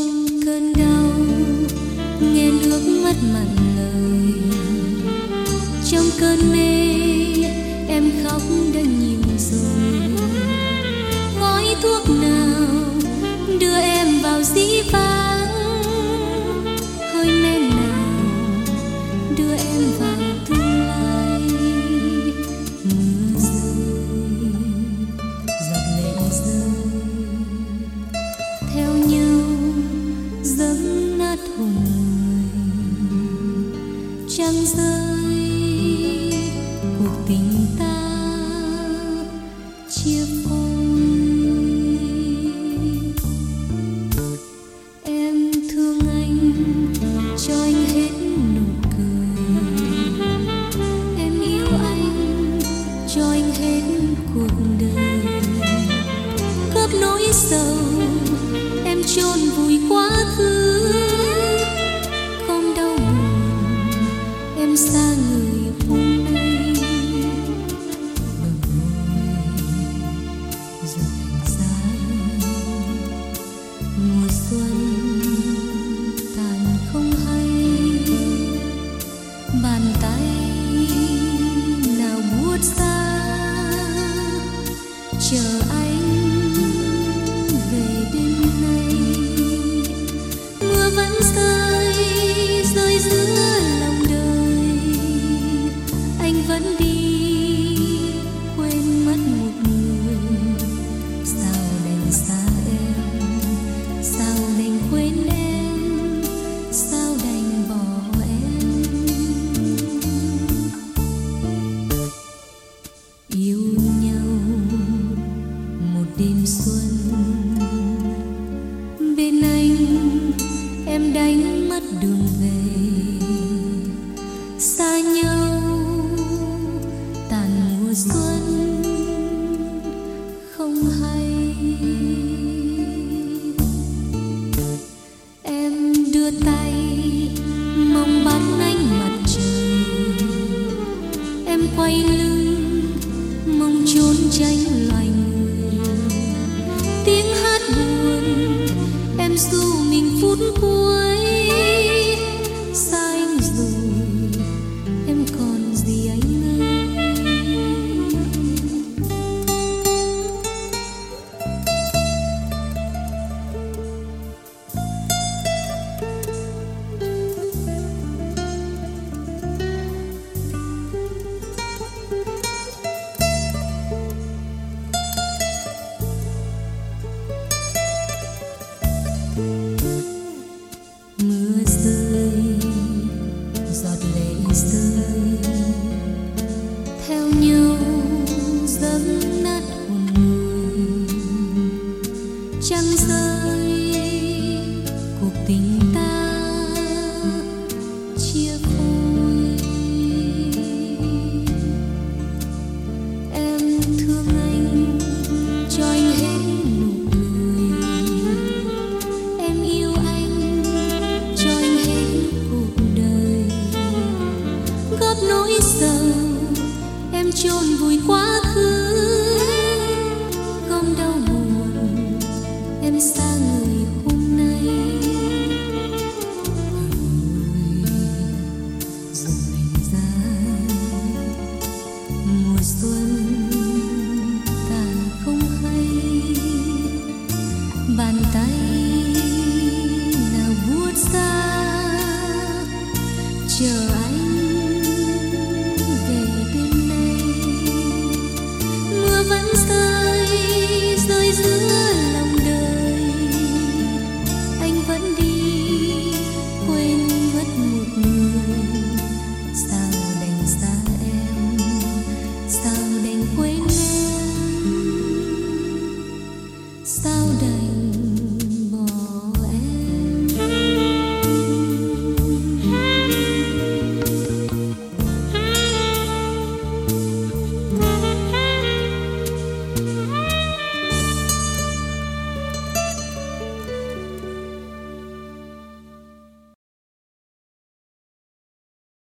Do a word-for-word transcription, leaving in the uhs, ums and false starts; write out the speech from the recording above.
trong cơn đau nghe nước mắt mặn lời, trong cơn mê em khóc đã nhiều rồi. Gói thuốc nào đưa em vào dĩ vãng, hơi men nào đưa em vào tương lai. Mưa rơi, giọt lệ rơi, theo nhau dẫm nát hồn người. Trăng rơi, cuộc tình ta chia phôi. Em thương anh cho anh hết nụ cười, em yêu anh cho anh hết cuộc đời. Cướp nỗi sầu em chôn vùi quá khứ, không đau buồn em xa người hôm nay. Bờ môi giờ thành giá, mùa xuân tàn không hay. Bàn tay nào buốt xa chờ anh về đêm nay. Mưa vẫn rơi, rơi giữa lòng đời, anh vẫn đi quên mất một người. Sao đành xa em, sao đành quên em, sao đành bỏ em. Yêu nhau một đêm xuân, bên anh em đánh mất đường về. Xa nhau tàn mùa xuân không hay. Em đưa tay mong bắt ánh mặt trời, em quay lưng mong trốn tránh loài người. Tiếng hát buồn em ru mình phút cuối.